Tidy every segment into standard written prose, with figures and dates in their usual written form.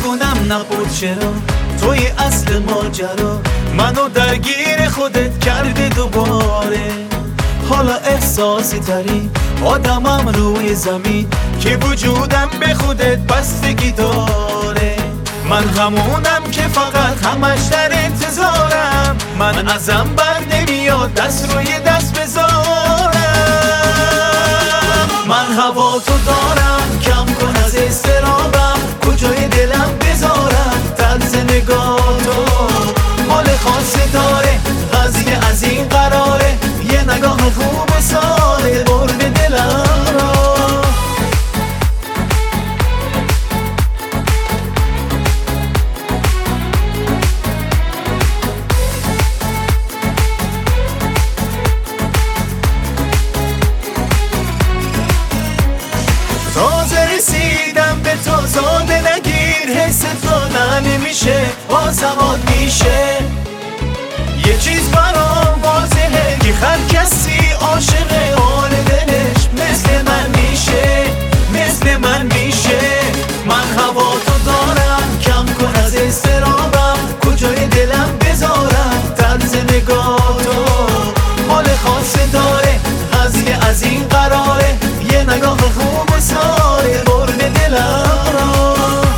دیوونم نبود چرا توی اصل ماجرا منو درگیر خودت کرده دوباره. حالا احساسی تری آدمم روی زمین که وجودم به خودت بستگی داره. من همونم که فقط همش در انتظارم، من ازم بر نمیاد دست روی دست بذارم. من هوا تو دارم، کم کن از استرابم، کجای دلم بذارم طرز نگاه تو. حال خاصی داره قضیه از این قراره، یه نگاه خوب ساله برد دلم را. تازه رسیدم به تو، زاده نگیر حست را نمیشه آزمات میشه. یه چیز برام واضحه که هر کسی عاشق حال دلش مثل من میشه، مثل من میشه. من هوا تو دارم، کم کن از استرابم، کجای دلم بذارم طرز نگاه تو. حال خاصی داره قضیه از این قراره، یه نگاه خوب ساره برد دلم را.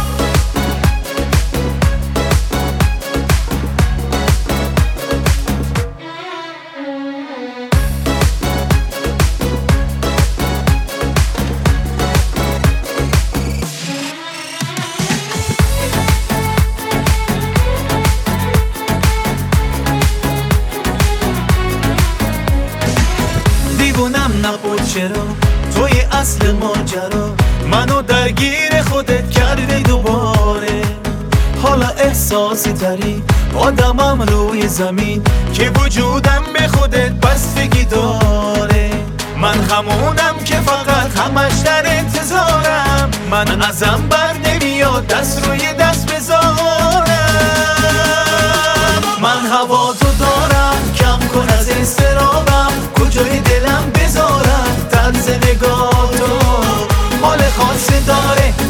دیوونم نبود چرا توی اصل ماجرا منو درگیر خودت کرده دوباره. حالا احساسی تری آدمم روی زمین که وجودم به خودت بستگی داره. من همونم که فقط همش در انتظارم، من ازم بر نمیاد دست روی دست بذارم. من هوا تو دارم، کم کن از استرابم، کجای دلم بذارم طرز نگاه تو. حال خاصی داره